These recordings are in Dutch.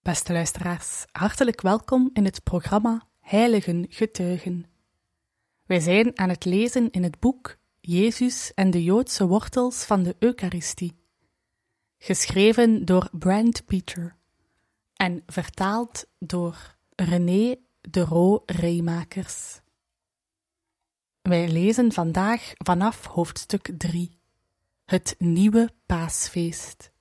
Beste luisteraars, hartelijk welkom in het programma Heiligen Getuigen. Wij zijn aan het lezen in het boek Jezus en de Joodse wortels van de Eucharistie, geschreven door Brent Peter en vertaald door René de Roo Reemakers. Wij lezen vandaag vanaf hoofdstuk 3, het nieuwe paasfeest.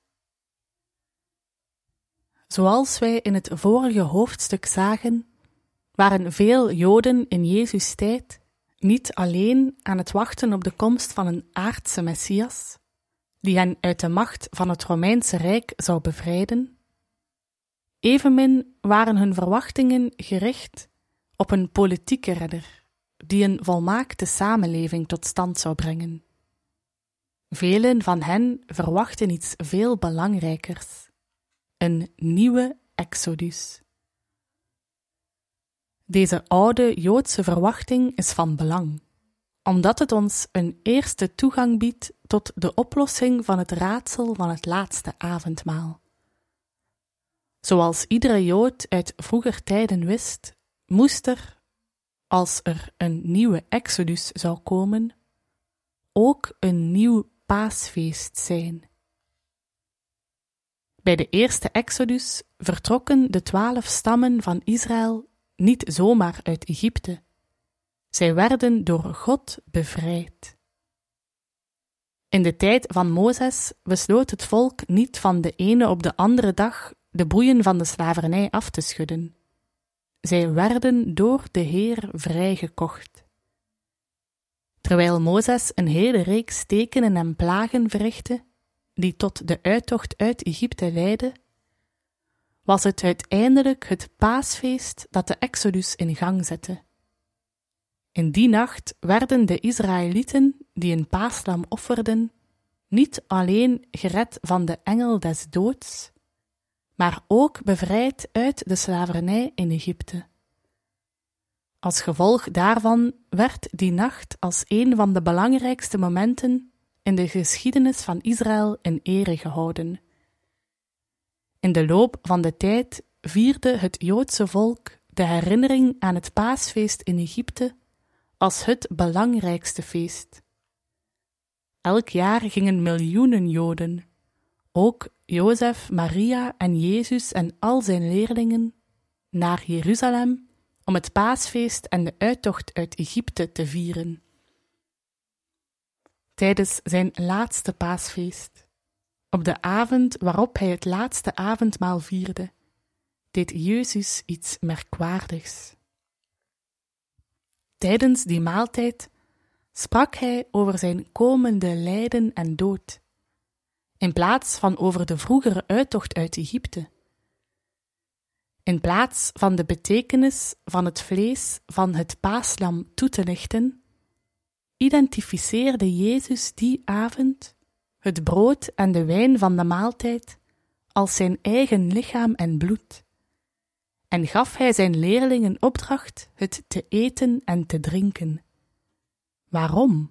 Zoals wij in het vorige hoofdstuk zagen, waren veel Joden in Jezus' tijd niet alleen aan het wachten op de komst van een aardse Messias, die hen uit de macht van het Romeinse Rijk zou bevrijden. Evenmin waren hun verwachtingen gericht op een politieke redder, die een volmaakte samenleving tot stand zou brengen. Velen van hen verwachten iets veel belangrijkers: een nieuwe Exodus. Deze oude Joodse verwachting is van belang, omdat het ons een eerste toegang biedt tot de oplossing van het raadsel van het laatste avondmaal. Zoals iedere Jood uit vroeger tijden wist, moest er, als er een nieuwe Exodus zou komen, ook een nieuw paasfeest zijn. Bij de eerste Exodus vertrokken de 12 stammen van Israël niet zomaar uit Egypte. Zij werden door God bevrijd. In de tijd van Mozes besloot het volk niet van de ene op de andere dag de boeien van de slavernij af te schudden. Zij werden door de Heer vrijgekocht. Terwijl Mozes een hele reeks tekenen en plagen verrichtte, die tot de uittocht uit Egypte leidde, was het uiteindelijk het paasfeest dat de Exodus in gang zette. In die nacht werden de Israëlieten die een paaslam offerden, niet alleen gered van de engel des doods, maar ook bevrijd uit de slavernij in Egypte. Als gevolg daarvan werd die nacht als een van de belangrijkste momenten in de geschiedenis van Israël in ere gehouden. In de loop van de tijd vierde het Joodse volk de herinnering aan het paasfeest in Egypte als het belangrijkste feest. Elk jaar gingen miljoenen Joden, ook Jozef, Maria en Jezus en al zijn leerlingen, naar Jeruzalem om het paasfeest en de uittocht uit Egypte te vieren. Tijdens zijn laatste paasfeest, op de avond waarop hij het laatste avondmaal vierde, deed Jezus iets merkwaardigs. Tijdens die maaltijd sprak hij over zijn komende lijden en dood, in plaats van over de vroegere uittocht uit Egypte. In plaats van de betekenis van het vlees van het paaslam toe te lichten, identificeerde Jezus die avond het brood en de wijn van de maaltijd als zijn eigen lichaam en bloed, en gaf hij zijn leerlingen opdracht het te eten en te drinken. Waarom?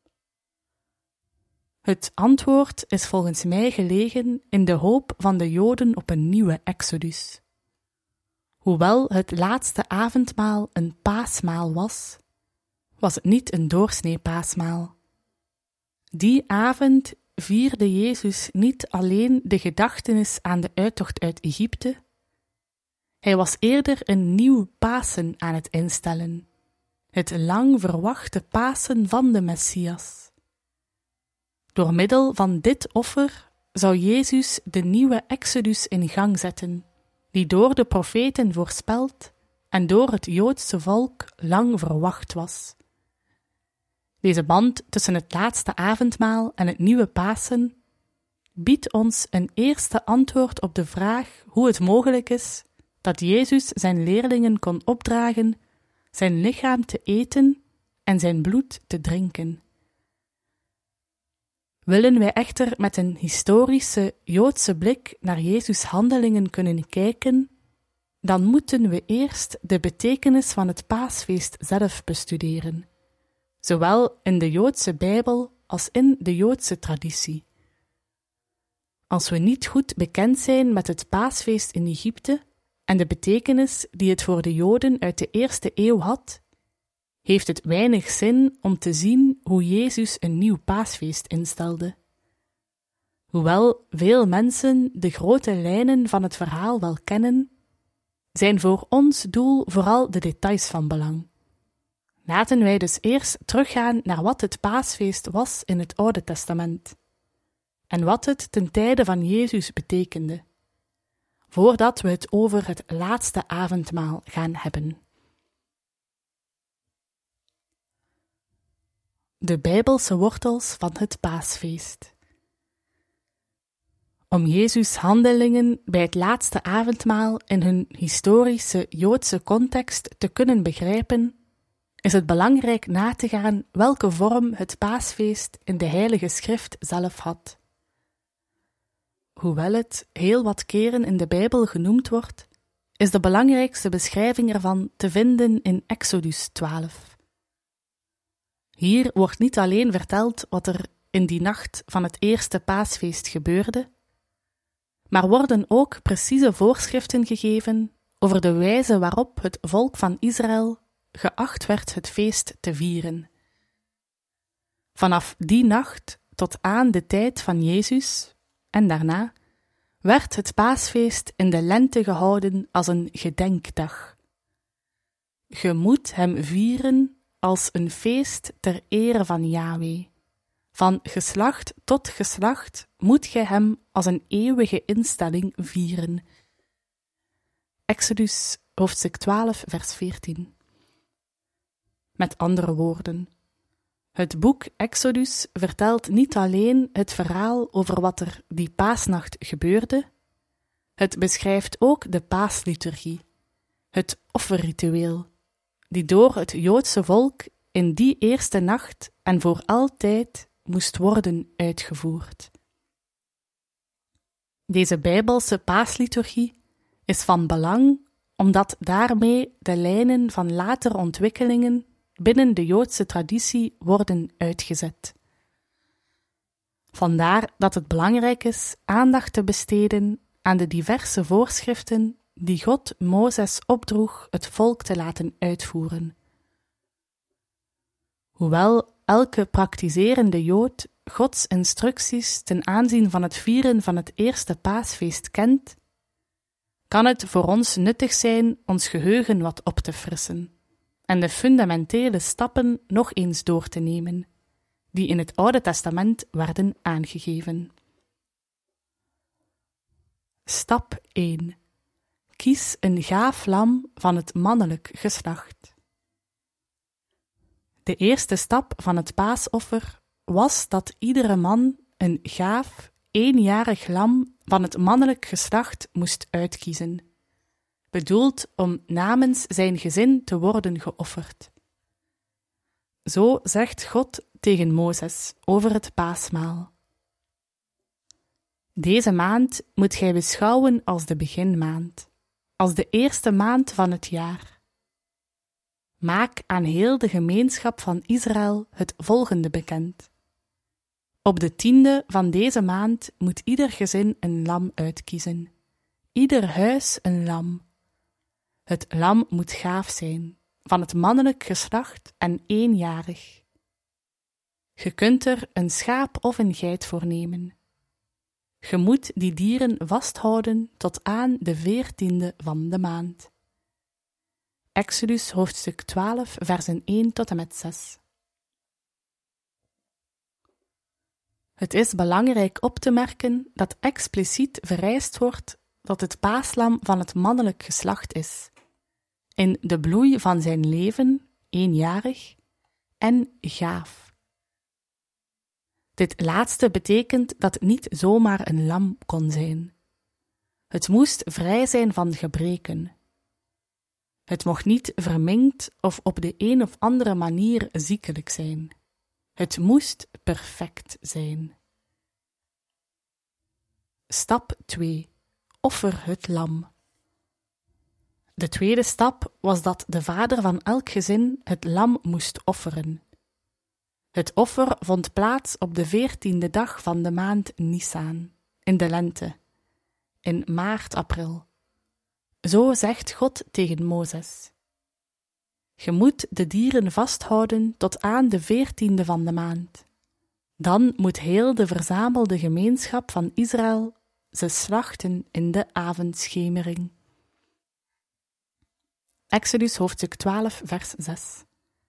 Het antwoord is volgens mij gelegen in de hoop van de Joden op een nieuwe Exodus. Hoewel het laatste avondmaal een paasmaal was, was het niet een doorsnee paasmaal. Die avond vierde Jezus niet alleen de gedachtenis aan de uittocht uit Egypte, hij was eerder een nieuw Pasen aan het instellen, het lang verwachte Pasen van de Messias. Door middel van dit offer zou Jezus de nieuwe Exodus in gang zetten, die door de profeten voorspeld en door het Joodse volk lang verwacht was. Deze band tussen het laatste avondmaal en het nieuwe Pasen biedt ons een eerste antwoord op de vraag hoe het mogelijk is dat Jezus zijn leerlingen kon opdragen zijn lichaam te eten en zijn bloed te drinken. Willen wij echter met een historische Joodse blik naar Jezus' handelingen kunnen kijken, dan moeten we eerst de betekenis van het paasfeest zelf bestuderen, zowel in de Joodse Bijbel als in de Joodse traditie. Als we niet goed bekend zijn met het paasfeest in Egypte en de betekenis die het voor de Joden uit de eerste eeuw had, heeft het weinig zin om te zien hoe Jezus een nieuw paasfeest instelde. Hoewel veel mensen de grote lijnen van het verhaal wel kennen, zijn voor ons doel vooral de details van belang. Laten wij dus eerst teruggaan naar wat het paasfeest was in het Oude Testament en wat het ten tijde van Jezus betekende, voordat we het over het laatste avondmaal gaan hebben. De Bijbelse wortels van het paasfeest. Om Jezus' handelingen bij het laatste avondmaal in hun historische Joodse context te kunnen begrijpen, is het belangrijk na te gaan welke vorm het paasfeest in de Heilige Schrift zelf had. Hoewel het heel wat keren in de Bijbel genoemd wordt, is de belangrijkste beschrijving ervan te vinden in Exodus 12. Hier wordt niet alleen verteld wat er in die nacht van het eerste paasfeest gebeurde, maar worden ook precieze voorschriften gegeven over de wijze waarop het volk van Israël geacht werd het feest te vieren. Vanaf die nacht tot aan de tijd van Jezus en daarna werd het paasfeest in de lente gehouden als een gedenkdag. Je moet hem vieren als een feest ter ere van Yahweh. Van geslacht tot geslacht moet gij hem als een eeuwige instelling vieren. Exodus hoofdstuk 12 vers 14. Met andere woorden, het boek Exodus vertelt niet alleen het verhaal over wat er die paasnacht gebeurde, het beschrijft ook de paasliturgie, het offerritueel, die door het Joodse volk in die eerste nacht en voor altijd moest worden uitgevoerd. Deze Bijbelse paasliturgie is van belang omdat daarmee de lijnen van latere ontwikkelingen binnen de Joodse traditie worden uitgezet. Vandaar dat het belangrijk is aandacht te besteden aan de diverse voorschriften die God Mozes opdroeg het volk te laten uitvoeren. Hoewel elke praktiserende Jood Gods instructies ten aanzien van het vieren van het eerste paasfeest kent, kan het voor ons nuttig zijn ons geheugen wat op te frissen en de fundamentele stappen nog eens door te nemen, die in het Oude Testament werden aangegeven. Stap 1. Kies een gaaf lam van het mannelijk geslacht. De eerste stap van het paasoffer was dat iedere man een gaaf, eenjarig lam van het mannelijk geslacht moest uitkiezen, bedoeld om namens zijn gezin te worden geofferd. Zo zegt God tegen Mozes over het paasmaal. Deze maand moet gij beschouwen als de beginmaand, als de eerste maand van het jaar. Maak aan heel de gemeenschap van Israël het volgende bekend. Op de 10e van deze maand moet ieder gezin een lam uitkiezen, ieder huis een lam. Het lam moet gaaf zijn, van het mannelijk geslacht en eenjarig. Je kunt er een schaap of een geit voor nemen. Je moet die dieren vasthouden tot aan de 14e van de maand. Exodus hoofdstuk 12, versen 1 tot en met 6. Het is belangrijk op te merken dat expliciet vereist wordt dat het paaslam van het mannelijk geslacht is, in de bloei van zijn leven, eenjarig, en gaaf. Dit laatste betekent dat het niet zomaar een lam kon zijn. Het moest vrij zijn van gebreken. Het mocht niet verminkt of op de een of andere manier ziekelijk zijn. Het moest perfect zijn. Stap 2. Offer het lam. De tweede stap was dat de vader van elk gezin het lam moest offeren. Het offer vond plaats op de 14e dag van de maand Nisan, in de lente, in maart, april. Zo zegt God tegen Mozes. Je moet de dieren vasthouden tot aan de 14e van de maand. Dan moet heel de verzamelde gemeenschap van Israël ze slachten in de avondschemering. Exodus hoofdstuk 12, vers 6.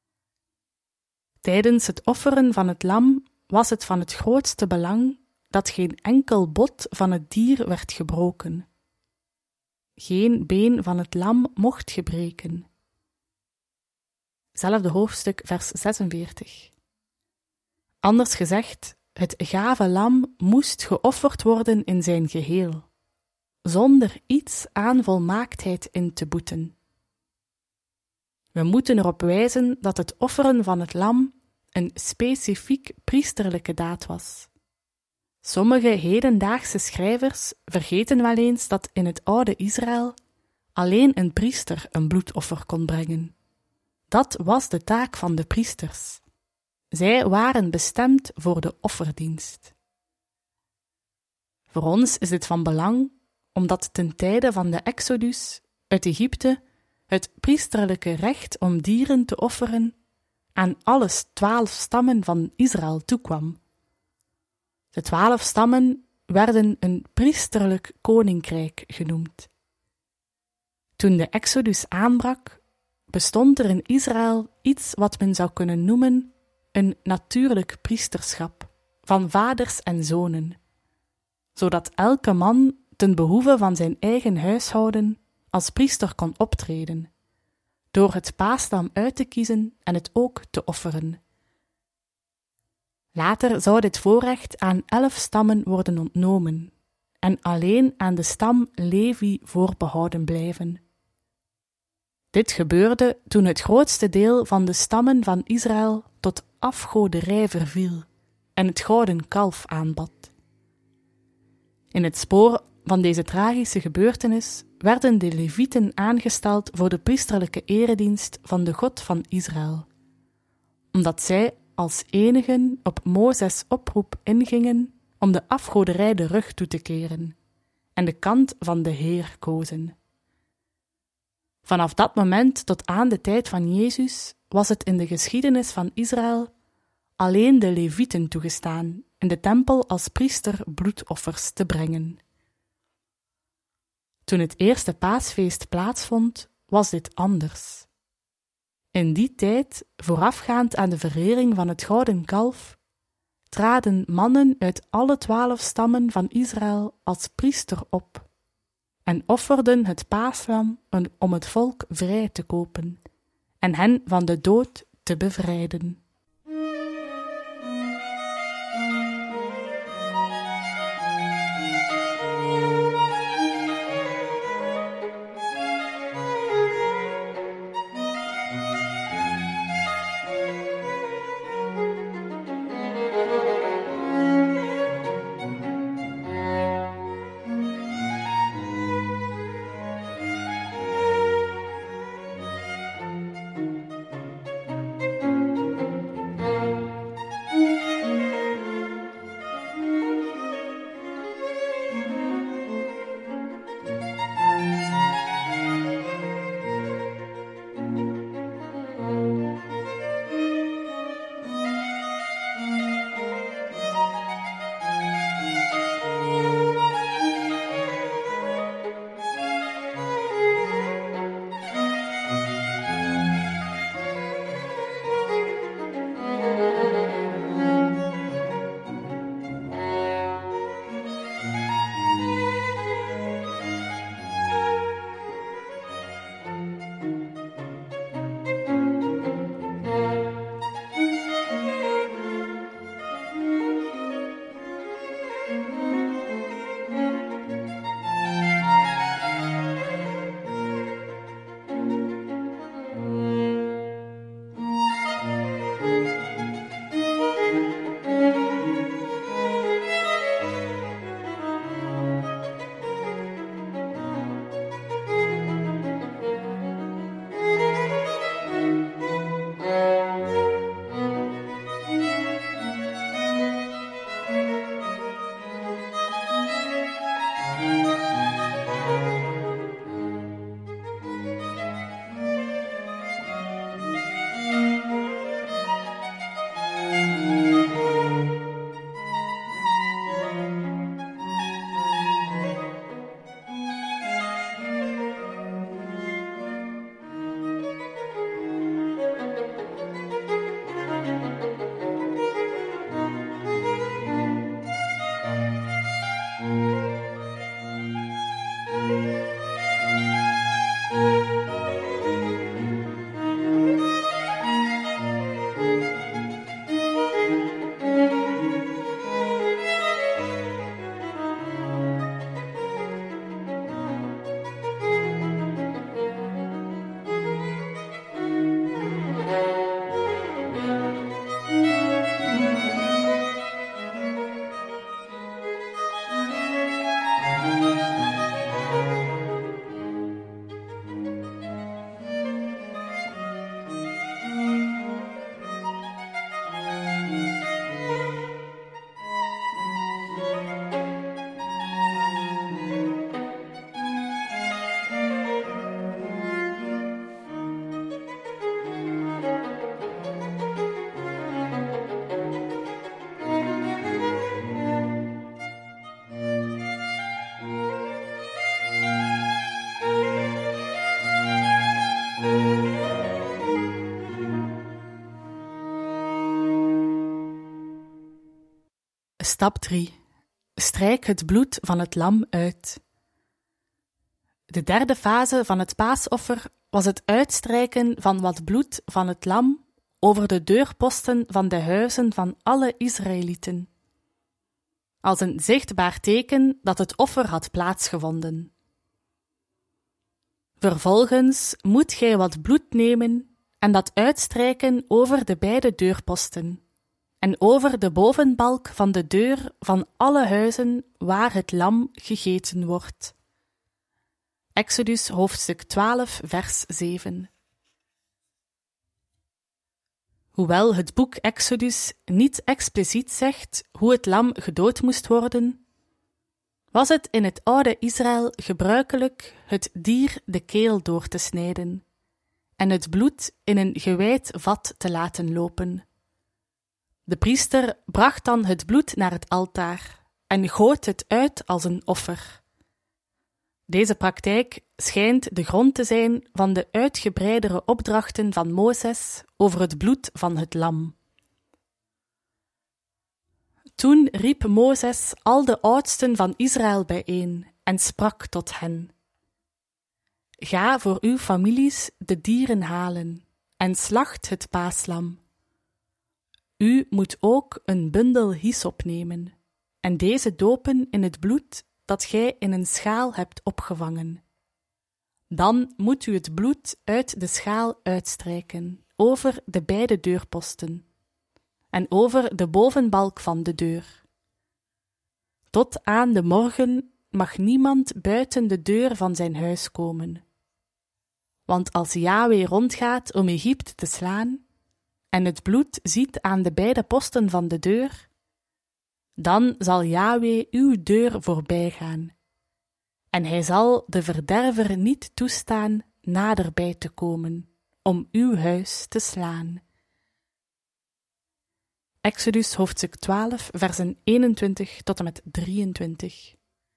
Tijdens het offeren van het lam was het van het grootste belang dat geen enkel bot van het dier werd gebroken. Geen been van het lam mocht gebreken. Zelfde hoofdstuk, vers 46. Anders gezegd, het gave lam moest geofferd worden in zijn geheel, zonder iets aan volmaaktheid in te boeten. We moeten erop wijzen dat het offeren van het lam een specifiek priesterlijke daad was. Sommige hedendaagse schrijvers vergeten wel eens dat in het oude Israël alleen een priester een bloedoffer kon brengen. Dat was de taak van de priesters. Zij waren bestemd voor de offerdienst. Voor ons is dit van belang, omdat ten tijde van de Exodus uit Egypte het priesterlijke recht om dieren te offeren aan alle 12 stammen van Israël toekwam. De 12 stammen werden een priesterlijk koninkrijk genoemd. Toen de Exodus aanbrak, bestond er in Israël iets wat men zou kunnen noemen een natuurlijk priesterschap van vaders en zonen, zodat elke man ten behoeve van zijn eigen huishouden als priester kon optreden, door het paaslam uit te kiezen en het ook te offeren. Later zou dit voorrecht aan 11 stammen worden ontnomen en alleen aan de stam Levi voorbehouden blijven. Dit gebeurde toen het grootste deel van de stammen van Israël tot afgoderij verviel en het gouden kalf aanbad. In het spoor van deze tragische gebeurtenis werden de Levieten aangesteld voor de priesterlijke eredienst van de God van Israël, omdat zij als enigen op Mozes' oproep ingingen om de afgoderij de rug toe te keren en de kant van de Heer kozen. Vanaf dat moment tot aan de tijd van Jezus was het in de geschiedenis van Israël alleen de Levieten toegestaan in de tempel als priester bloedoffers te brengen. Toen het eerste paasfeest plaatsvond, was dit anders. In die tijd, voorafgaand aan de verering van het gouden kalf, traden mannen uit alle 12 stammen van Israël als priester op en offerden het paaslam om het volk vrij te kopen en hen van de dood te bevrijden. Stap 3. Strijk het bloed van het lam uit. De derde fase van het paasoffer was het uitstrijken van wat bloed van het lam over de deurposten van de huizen van alle Israëlieten, als een zichtbaar teken dat het offer had plaatsgevonden. Vervolgens moet gij wat bloed nemen en dat uitstrijken over de beide deurposten en over de bovenbalk van de deur van alle huizen waar het lam gegeten wordt. Exodus hoofdstuk 12, vers 7. Hoewel het boek Exodus niet expliciet zegt hoe het lam gedood moest worden, was het in het oude Israël gebruikelijk het dier de keel door te snijden en het bloed in een gewijd vat te laten lopen. De priester bracht dan het bloed naar het altaar en goot het uit als een offer. Deze praktijk schijnt de grond te zijn van de uitgebreidere opdrachten van Mozes over het bloed van het lam. Toen riep Mozes al de oudsten van Israël bijeen en sprak tot hen: Ga voor uw families de dieren halen en slacht het paaslam. U moet ook een bundel hyssop nemen en deze dopen in het bloed dat gij in een schaal hebt opgevangen. Dan moet u het bloed uit de schaal uitstrijken over de beide deurposten en over de bovenbalk van de deur. Tot aan de morgen mag niemand buiten de deur van zijn huis komen. Want als Yahweh rondgaat om Egypte te slaan en het bloed ziet aan de beide posten van de deur, dan zal Yahweh uw deur voorbijgaan, en hij zal de verderver niet toestaan naderbij te komen om uw huis te slaan. Exodus hoofdstuk 12, versen 21 tot en met 23.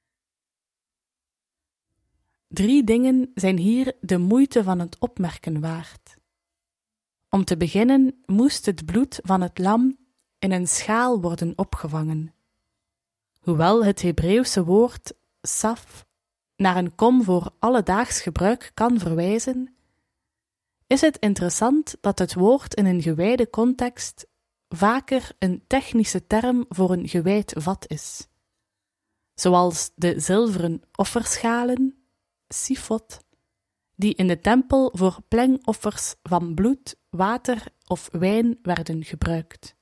3 dingen zijn hier de moeite van het opmerken waard. Om te beginnen moest het bloed van het lam in een schaal worden opgevangen. Hoewel het Hebreeuwse woord saf naar een kom voor alledaags gebruik kan verwijzen, is het interessant dat het woord in een gewijde context vaker een technische term voor een gewijd vat is, zoals de zilveren offerschalen, sifot, die in de tempel voor plengoffers van bloed, water of wijn werden gebruikt.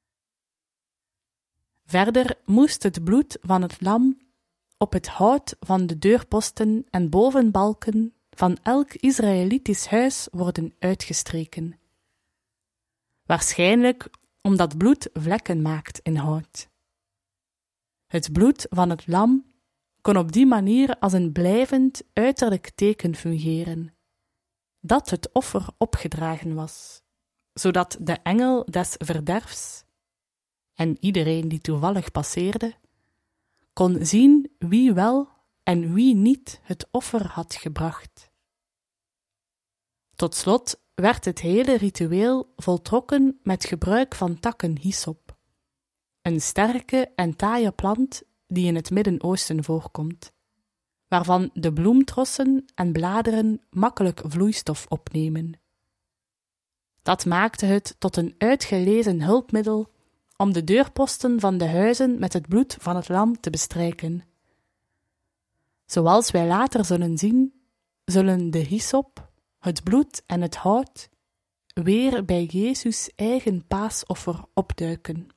Verder moest het bloed van het lam op het hout van de deurposten en bovenbalken van elk Israëlitisch huis worden uitgestreken. Waarschijnlijk omdat bloed vlekken maakt in hout. Het bloed van het lam kon op die manier als een blijvend uiterlijk teken fungeren, dat het offer opgedragen was, zodat de engel des verderfs en iedereen die toevallig passeerde, kon zien wie wel en wie niet het offer had gebracht. Tot slot werd het hele ritueel voltrokken met gebruik van takken hyssop, een sterke en taaie plant die in het Midden-Oosten voorkomt, waarvan de bloemtrossen en bladeren makkelijk vloeistof opnemen. Dat maakte het tot een uitgelezen hulpmiddel om de deurposten van de huizen met het bloed van het lam te bestrijken. Zoals wij later zullen zien, zullen de hyssop, het bloed en het hout weer bij Jezus' eigen paasoffer opduiken.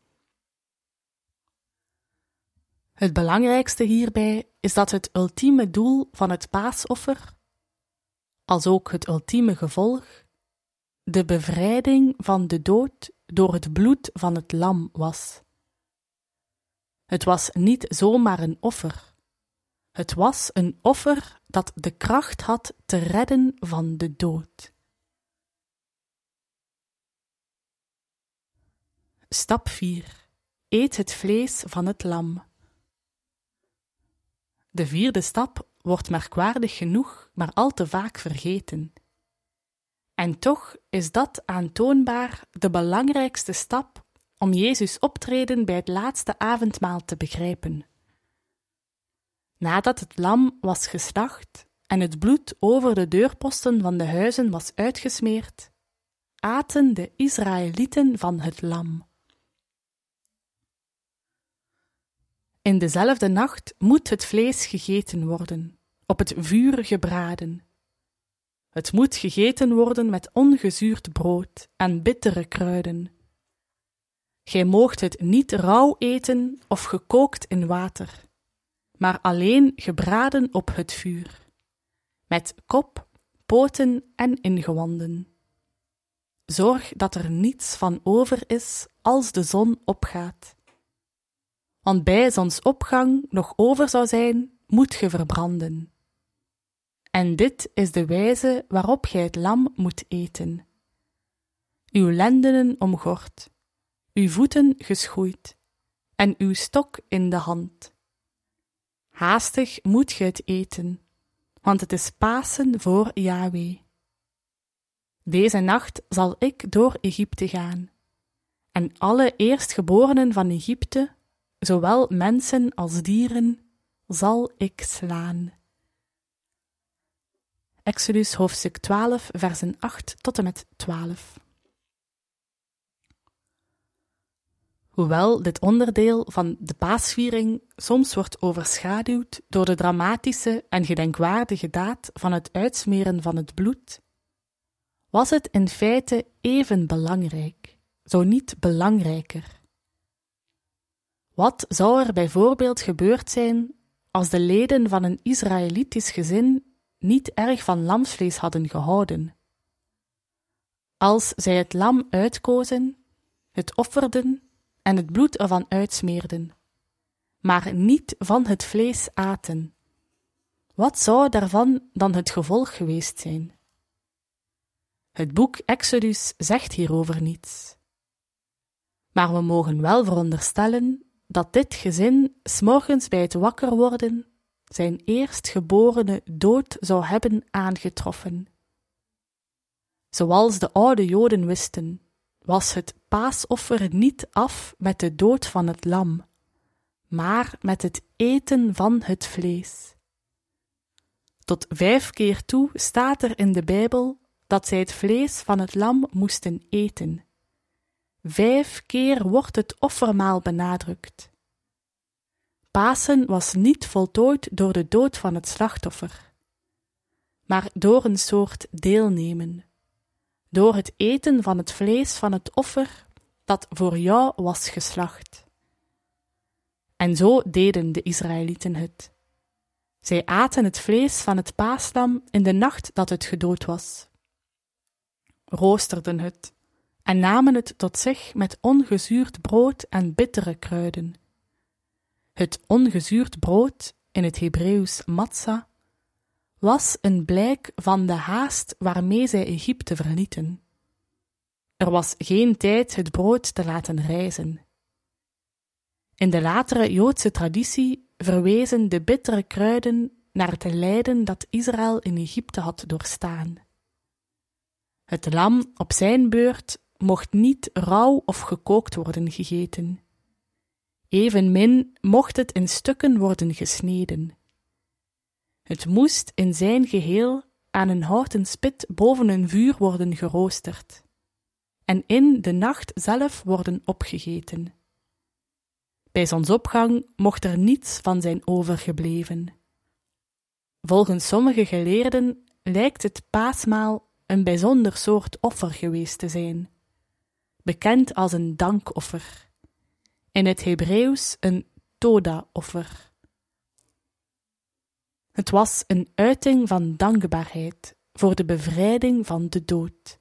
Het belangrijkste hierbij is dat het ultieme doel van het paasoffer, als ook het ultieme gevolg, de bevrijding van de dood door het bloed van het lam was. Het was niet zomaar een offer. Het was een offer dat de kracht had te redden van de dood. Stap 4. Eet het vlees van het lam. De 4e stap wordt merkwaardig genoeg maar al te vaak vergeten. En toch is dat aantoonbaar de belangrijkste stap om Jezus' optreden bij het laatste avondmaal te begrijpen. Nadat het lam was geslacht en het bloed over de deurposten van de huizen was uitgesmeerd, aten de Israëlieten van het lam. In dezelfde nacht moet het vlees gegeten worden, op het vuur gebraden. Het moet gegeten worden met ongezuurd brood en bittere kruiden. Gij moogt het niet rauw eten of gekookt in water, maar alleen gebraden op het vuur, met kop, poten en ingewanden. Zorg dat er niets van over is als de zon opgaat. Want bij zonsopgang nog over zou zijn, moet ge verbranden. En dit is de wijze waarop gij het lam moet eten. Uw lendenen omgord, uw voeten geschoeid en uw stok in de hand. Haastig moet ge het eten, want het is Pasen voor Yahweh. Deze nacht zal ik door Egypte gaan, en alle eerstgeborenen van Egypte, zowel mensen als dieren, zal ik slaan. Exodus hoofdstuk 12, versen 8 tot en met 12. Hoewel dit onderdeel van de paasviering soms wordt overschaduwd door de dramatische en gedenkwaardige daad van het uitsmeren van het bloed, was het in feite even belangrijk, zo niet belangrijker. Wat zou er bijvoorbeeld gebeurd zijn als de leden van een Israëlitisch gezin niet erg van lamsvlees hadden gehouden? Als zij het lam uitkozen, het offerden en het bloed ervan uitsmeerden, maar niet van het vlees aten, wat zou daarvan dan het gevolg geweest zijn? Het boek Exodus zegt hierover niets. Maar we mogen wel veronderstellen dat dit gezin 's morgens bij het wakker worden zijn eerstgeborene dood zou hebben aangetroffen. Zoals de oude Joden wisten, was het paasoffer niet af met de dood van het lam, maar met het eten van het vlees. Tot 5 keer toe staat er in de Bijbel dat zij het vlees van het lam moesten eten. 5 keer wordt het offermaal benadrukt. Pasen was niet voltooid door de dood van het slachtoffer, maar door een soort deelnemen, door het eten van het vlees van het offer dat voor jou was geslacht. En zo deden de Israëlieten het. Zij aten het vlees van het paaslam in de nacht dat het gedood was, roosterden het en namen het tot zich met ongezuurd brood en bittere kruiden. Het ongezuurd brood, in het Hebreeuws matza, was een blijk van de haast waarmee zij Egypte verlieten. Er was geen tijd het brood te laten rijzen. In de latere Joodse traditie verwezen de bittere kruiden naar het lijden dat Israël in Egypte had doorstaan. Het lam op zijn beurt mocht niet rauw of gekookt worden gegeten. Evenmin mocht het in stukken worden gesneden. Het moest in zijn geheel aan een houten spit boven een vuur worden geroosterd en in de nacht zelf worden opgegeten. Bij zonsopgang mocht er niets van zijn overgebleven. Volgens sommige geleerden lijkt het paasmaal een bijzonder soort offer geweest te zijn, bekend als een dankoffer, in het Hebreeuws een toda-offer. Het was een uiting van dankbaarheid voor de bevrijding van de dood.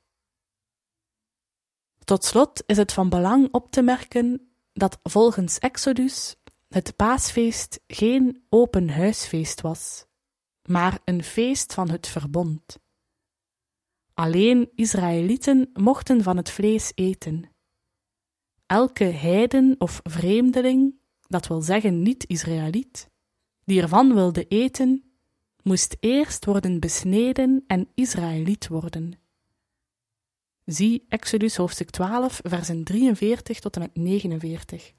Tot slot is het van belang op te merken dat volgens Exodus het paasfeest geen open huisfeest was, maar een feest van het verbond. Alleen Israëlieten mochten van het vlees eten. Elke heiden of vreemdeling, dat wil zeggen niet-Israëliet, die ervan wilde eten, moest eerst worden besneden en Israëliet worden. Zie Exodus hoofdstuk 12, versen 43 tot en met 49.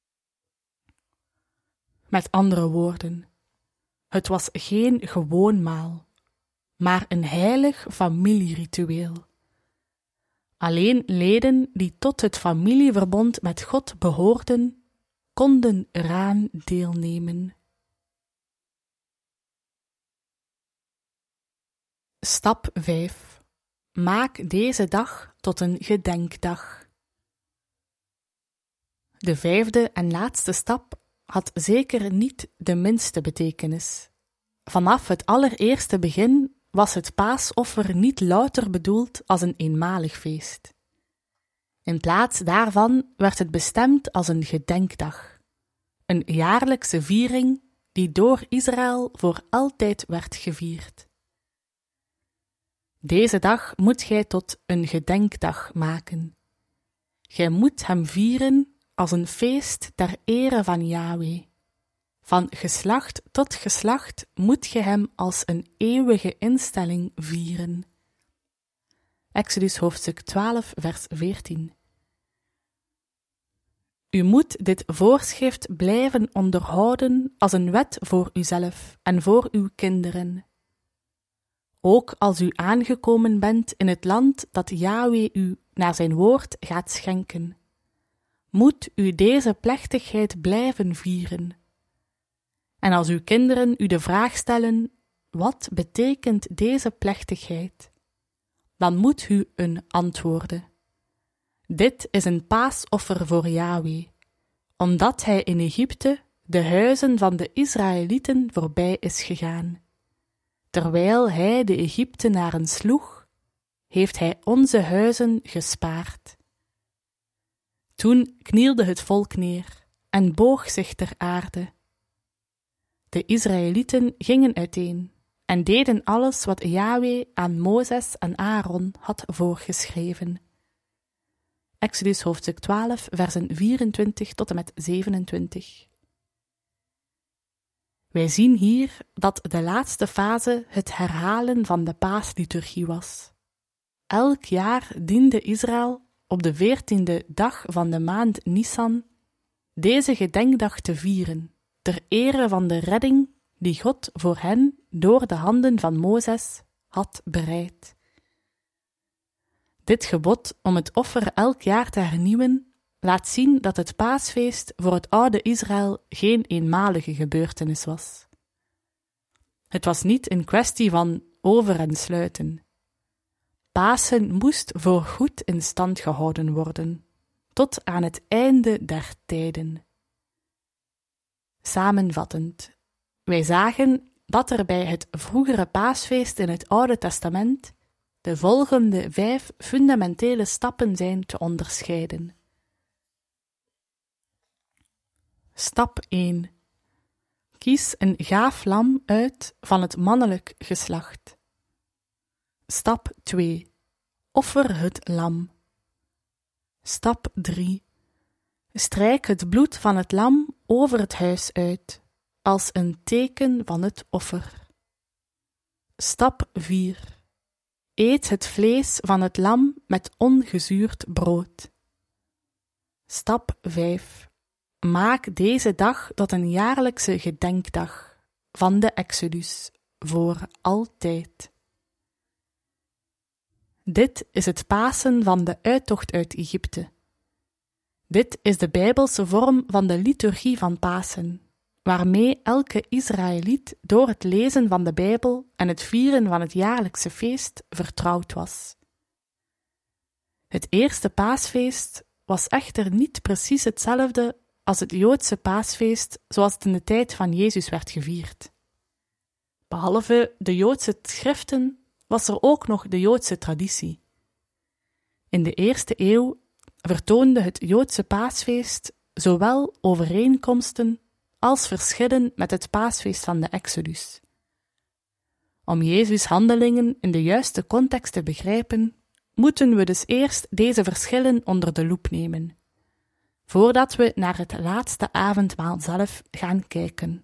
Met andere woorden, het was geen gewoon maal, maar een heilig familieritueel. Alleen leden die tot het familieverbond met God behoorden, konden eraan deelnemen. Stap 5. Maak deze dag tot een gedenkdag. De 5e en laatste stap had zeker niet de minste betekenis. Vanaf het allereerste begin was het paasoffer niet louter bedoeld als een eenmalig feest. In plaats daarvan werd het bestemd als een gedenkdag, een jaarlijkse viering die door Israël voor altijd werd gevierd. Deze dag moet gij tot een gedenkdag maken. Gij moet hem vieren als een feest ter ere van Yahweh. Van geslacht tot geslacht moet ge hem als een eeuwige instelling vieren. Exodus hoofdstuk 12, vers 14. U moet dit voorschrift blijven onderhouden als een wet voor uzelf en voor uw kinderen. Ook als u aangekomen bent in het land dat Yahweh u naar zijn woord gaat schenken, moet u deze plechtigheid blijven vieren. En als uw kinderen u de vraag stellen, wat betekent deze plechtigheid? Dan moet u hun antwoorden. Dit is een paasoffer voor Yahweh, omdat hij in Egypte de huizen van de Israëlieten voorbij is gegaan. Terwijl hij de Egyptenaren sloeg, heeft hij onze huizen gespaard. Toen knielde het volk neer en boog zich ter aarde. De Israëlieten gingen uiteen en deden alles wat Yahweh aan Mozes en Aaron had voorgeschreven. Exodus hoofdstuk 12, versen 24 tot en met 27. Wij zien hier dat de laatste fase het herhalen van de paasliturgie was. Elk jaar diende Israël op de 14e dag van de maand Nisan deze gedenkdag te vieren, ter ere van de redding die God voor hen door de handen van Mozes had bereid. Dit gebod om het offer elk jaar te hernieuwen laat zien dat het paasfeest voor het oude Israël geen eenmalige gebeurtenis was. Het was niet een kwestie van over en sluiten. Pasen moest voorgoed in stand gehouden worden, tot aan het einde der tijden. Samenvattend, wij zagen dat er bij het vroegere paasfeest in het Oude Testament de volgende 5 fundamentele stappen zijn te onderscheiden. Stap 1. Kies een gaaf lam uit van het mannelijk geslacht. Stap 2. Offer het lam. Stap 3. Strijk het bloed van het lam over het huis uit, als een teken van het offer. Stap 4. Eet het vlees van het lam met ongezuurd brood. Stap 5. Maak deze dag tot een jaarlijkse gedenkdag van de Exodus, voor altijd. Dit is het Pasen van de uittocht uit Egypte. Dit is de Bijbelse vorm van de liturgie van Pasen, waarmee elke Israëliet door het lezen van de Bijbel en het vieren van het jaarlijkse feest vertrouwd was. Het eerste paasfeest was echter niet precies hetzelfde als het Joodse paasfeest zoals het in de tijd van Jezus werd gevierd. Behalve de Joodse schriften was er ook nog de Joodse traditie. In de 1e eeuw vertoonde het Joodse paasfeest zowel overeenkomsten als verschillen met het paasfeest van de Exodus. Om Jezus' handelingen in de juiste context te begrijpen, moeten we dus eerst deze verschillen onder de loep nemen, voordat we naar het laatste avondmaal zelf gaan kijken.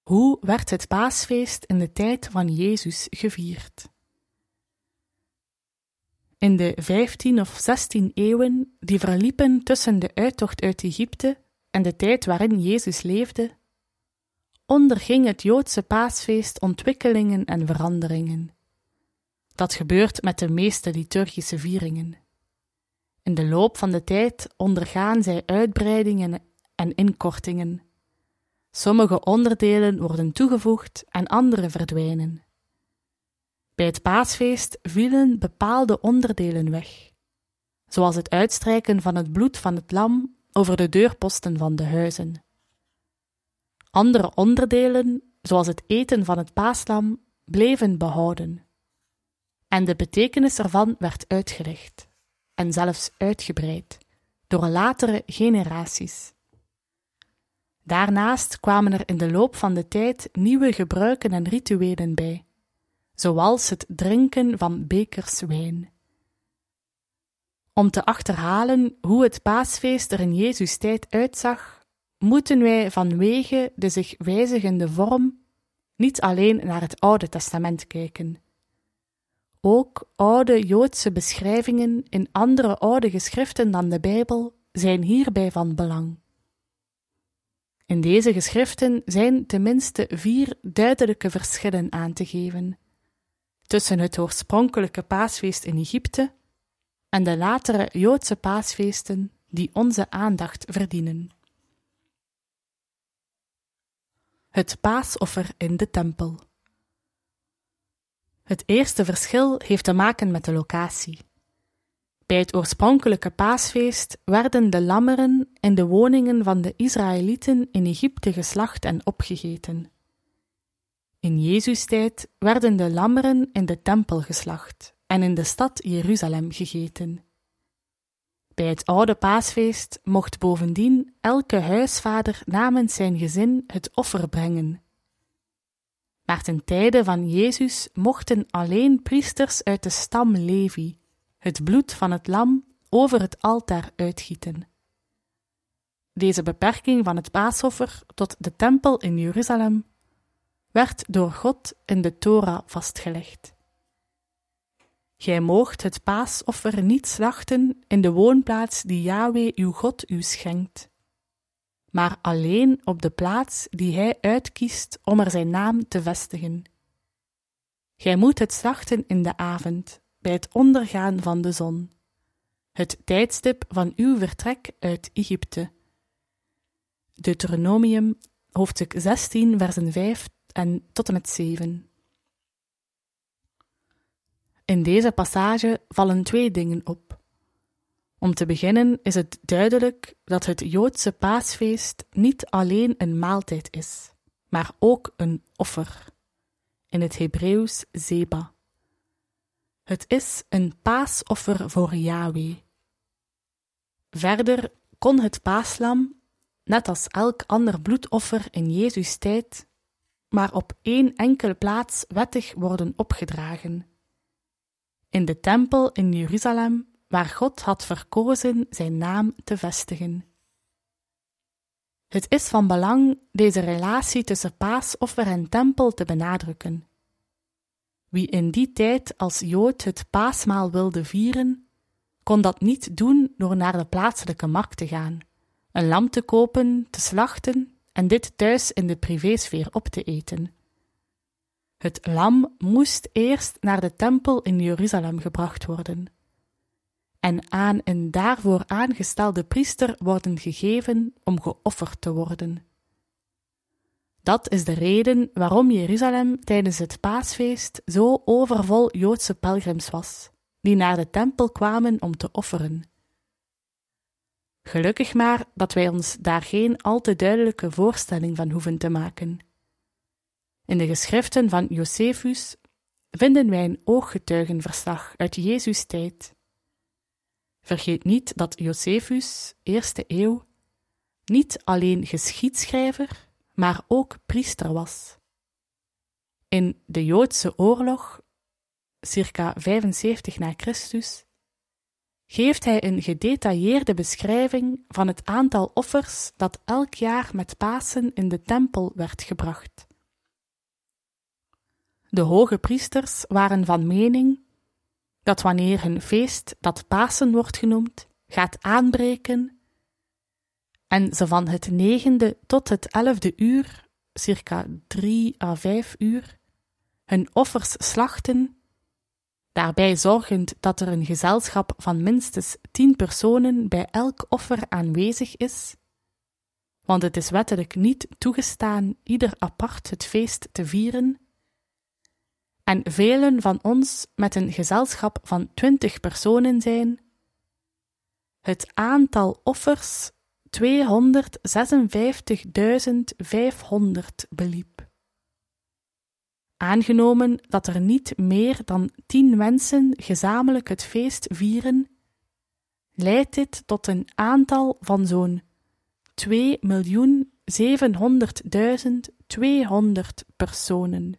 Hoe werd het paasfeest in de tijd van Jezus gevierd? In de 15 of 16 eeuwen die verliepen tussen de uittocht uit Egypte en de tijd waarin Jezus leefde, onderging het Joodse paasfeest ontwikkelingen en veranderingen. Dat gebeurt met de meeste liturgische vieringen. In de loop van de tijd ondergaan zij uitbreidingen en inkortingen. Sommige onderdelen worden toegevoegd en andere verdwijnen. Bij het paasfeest vielen bepaalde onderdelen weg, zoals het uitstrijken van het bloed van het lam over de deurposten van de huizen. Andere onderdelen, zoals het eten van het paaslam, bleven behouden. En de betekenis ervan werd uitgelegd, en zelfs uitgebreid, door latere generaties. Daarnaast kwamen er in de loop van de tijd nieuwe gebruiken en rituelen bij, zoals het drinken van bekers wijn. Om te achterhalen hoe het paasfeest er in Jezus' tijd uitzag, moeten wij vanwege de zich wijzigende vorm niet alleen naar het Oude Testament kijken. Ook oude Joodse beschrijvingen in andere oude geschriften dan de Bijbel zijn hierbij van belang. In deze geschriften zijn tenminste 4 duidelijke verschillen aan te geven tussen het oorspronkelijke paasfeest in Egypte en de latere Joodse paasfeesten die onze aandacht verdienen. Het paasoffer in de tempel. Het eerste verschil heeft te maken met de locatie. Bij het oorspronkelijke paasfeest werden de lammeren in de woningen van de Israëlieten in Egypte geslacht en opgegeten. In Jezus' tijd werden de lammeren in de tempel geslacht en in de stad Jeruzalem gegeten. Bij het oude paasfeest mocht bovendien elke huisvader namens zijn gezin het offer brengen. Maar ten tijde van Jezus mochten alleen priesters uit de stam Levi het bloed van het lam over het altaar uitgieten. Deze beperking van het paasoffer tot de tempel in Jeruzalem werd door God in de Tora vastgelegd. Gij moogt het paasoffer niet slachten in de woonplaats die Yahweh uw God u schenkt, maar alleen op de plaats die hij uitkiest om er zijn naam te vestigen. Gij moet het slachten in de avond, bij het ondergaan van de zon, het tijdstip van uw vertrek uit Egypte. Deuteronomium, hoofdstuk 16, versen 5 en tot en met 7. In deze passage vallen 2 dingen op. Om te beginnen is het duidelijk dat het Joodse paasfeest niet alleen een maaltijd is, maar ook een offer. In het Hebreeuws zeba. Het is een paasoffer voor Yahweh. Verder kon het paaslam, net als elk ander bloedoffer in Jezus' tijd, maar op 1 enkele plaats wettig worden opgedragen. In de tempel in Jeruzalem, waar God had verkozen zijn naam te vestigen. Het is van belang deze relatie tussen paasoffer en tempel te benadrukken. Wie in die tijd als Jood het paasmaal wilde vieren, kon dat niet doen door naar de plaatselijke markt te gaan, een lam te kopen, te slachten en dit thuis in de privésfeer op te eten. Het lam moest eerst naar de tempel in Jeruzalem gebracht worden en aan een daarvoor aangestelde priester worden gegeven om geofferd te worden. Dat is de reden waarom Jeruzalem tijdens het paasfeest zo overvol Joodse pelgrims was, die naar de tempel kwamen om te offeren. Gelukkig maar dat wij ons daar geen al te duidelijke voorstelling van hoeven te maken. In de geschriften van Josephus vinden wij een ooggetuigenverslag uit Jezus' tijd. Vergeet niet dat Josephus, 1e eeuw, niet alleen geschiedschrijver, maar ook priester was. In de Joodse oorlog, circa 75 na Christus, geeft hij een gedetailleerde beschrijving van het aantal offers dat elk jaar met Pasen in de tempel werd gebracht. De hoge priesters waren van mening dat wanneer hun feest, dat Pasen wordt genoemd, gaat aanbreken en ze van het 9e tot het 11e uur, circa 3 à 5 uur, hun offers slachten, daarbij zorgend dat er een gezelschap van minstens 10 personen bij elk offer aanwezig is, want het is wettelijk niet toegestaan ieder apart het feest te vieren, en velen van ons met een gezelschap van 20 personen zijn, het aantal offers 256.500 beliep. Aangenomen dat er niet meer dan 10 mensen gezamenlijk het feest vieren, leidt dit tot een aantal van zo'n 2.700.200 personen.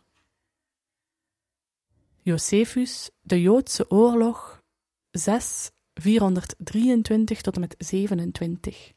Josephus, de Joodse oorlog, 6, 423 tot en met 27.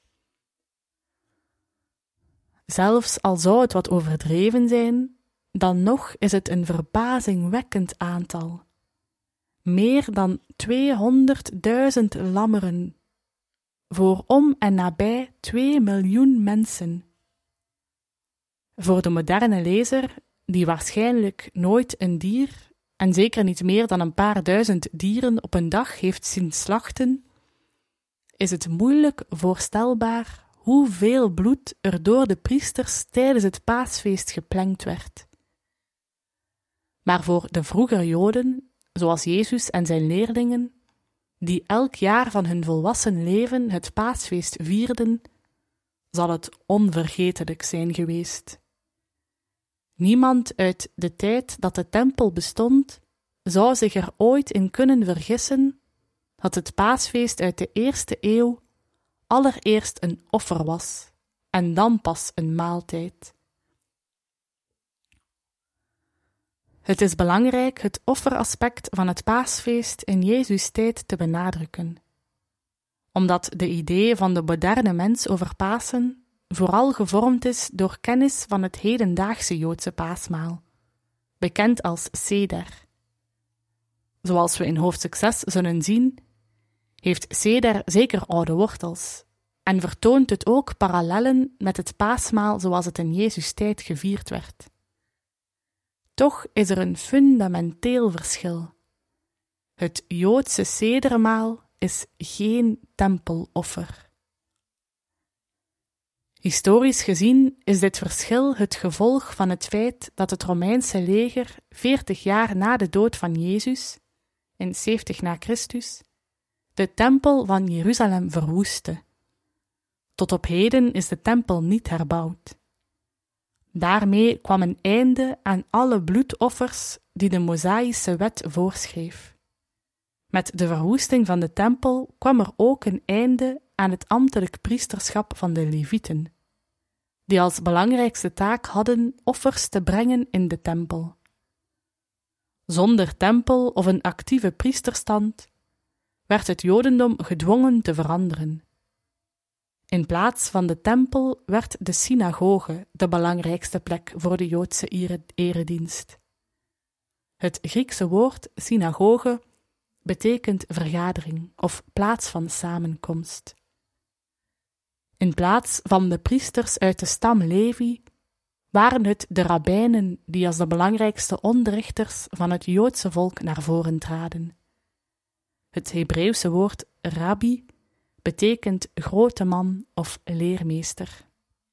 Zelfs al zou het wat overdreven zijn, dan nog is het een verbazingwekkend aantal. Meer dan 200.000 lammeren, voor om en nabij 2 miljoen mensen. Voor de moderne lezer, die waarschijnlijk nooit een dier, en zeker niet meer dan een paar duizend dieren op een dag heeft zien slachten, is het moeilijk voorstelbaar hoeveel bloed er door de priesters tijdens het paasfeest geplengd werd. Maar voor de vroegere Joden, zoals Jezus en zijn leerlingen, die elk jaar van hun volwassen leven het paasfeest vierden, zal het onvergetelijk zijn geweest. Niemand uit de tijd dat de tempel bestond, zou zich er ooit in kunnen vergissen dat het paasfeest uit de 1e eeuw allereerst een offer was en dan pas een maaltijd. Het is belangrijk het offeraspect van het paasfeest in Jezus' tijd te benadrukken, omdat de idee van de moderne mens over Pasen vooral gevormd is door kennis van het hedendaagse Joodse paasmaal, bekend als Seder. Zoals we in hoofdstuk 6 zullen zien, heeft Seder zeker oude wortels en vertoont het ook parallellen met het paasmaal zoals het in Jezus' tijd gevierd werd. Toch is er een fundamenteel verschil. Het Joodse sedermaal is geen tempeloffer. Historisch gezien is dit verschil het gevolg van het feit dat het Romeinse leger 40 jaar na de dood van Jezus, in 70 na Christus, de tempel van Jeruzalem verwoestte. Tot op heden is de tempel niet herbouwd. Daarmee kwam een einde aan alle bloedoffers die de Mosaïsche wet voorschreef. Met de verwoesting van de tempel kwam er ook een einde aan het ambtelijk priesterschap van de Levieten, die als belangrijkste taak hadden offers te brengen in de tempel. Zonder tempel of een actieve priesterstand werd het Jodendom gedwongen te veranderen. In plaats van de tempel werd de synagoge de belangrijkste plek voor de Joodse eredienst. Het Griekse woord synagoge betekent vergadering of plaats van samenkomst. In plaats van de priesters uit de stam Levi waren het de rabbijnen die als de belangrijkste onderrichters van het Joodse volk naar voren traden. Het Hebreeuwse woord rabbi betekent grote man of leermeester.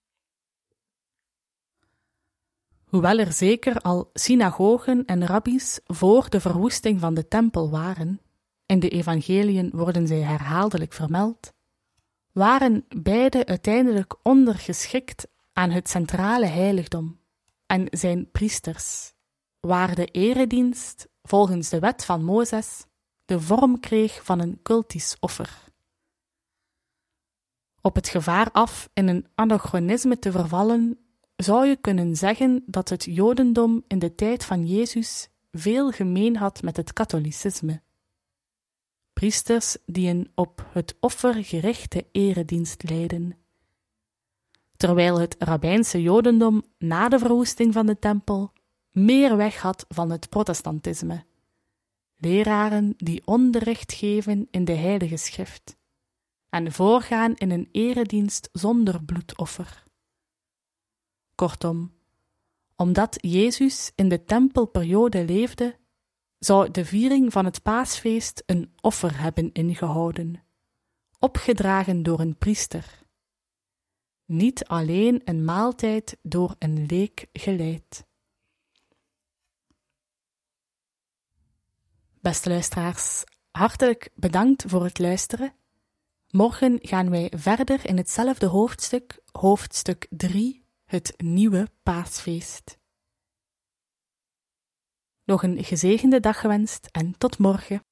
Hoewel er zeker al synagogen en rabbies voor de verwoesting van de tempel waren, in de evangeliën worden zij herhaaldelijk vermeld, waren beide uiteindelijk ondergeschikt aan het centrale heiligdom en zijn priesters, waar de eredienst, volgens de wet van Mozes, de vorm kreeg van een cultisch offer. Op het gevaar af in een anachronisme te vervallen, zou je kunnen zeggen dat het Jodendom in de tijd van Jezus veel gemeen had met het katholicisme. Priesters die een op het offer gerichte eredienst leidden. Terwijl het rabbijnse Jodendom na de verwoesting van de tempel meer weg had van het protestantisme. Leraren die onderricht geven in de Heilige Schrift en voorgaan in een eredienst zonder bloedoffer. Kortom, omdat Jezus in de tempelperiode leefde, zou de viering van het paasfeest een offer hebben ingehouden, opgedragen door een priester. Niet alleen een maaltijd door een leek geleid. Beste luisteraars, hartelijk bedankt voor het luisteren. Morgen gaan wij verder in hetzelfde hoofdstuk, hoofdstuk 3, het nieuwe paasfeest. Nog een gezegende dag gewenst en tot morgen.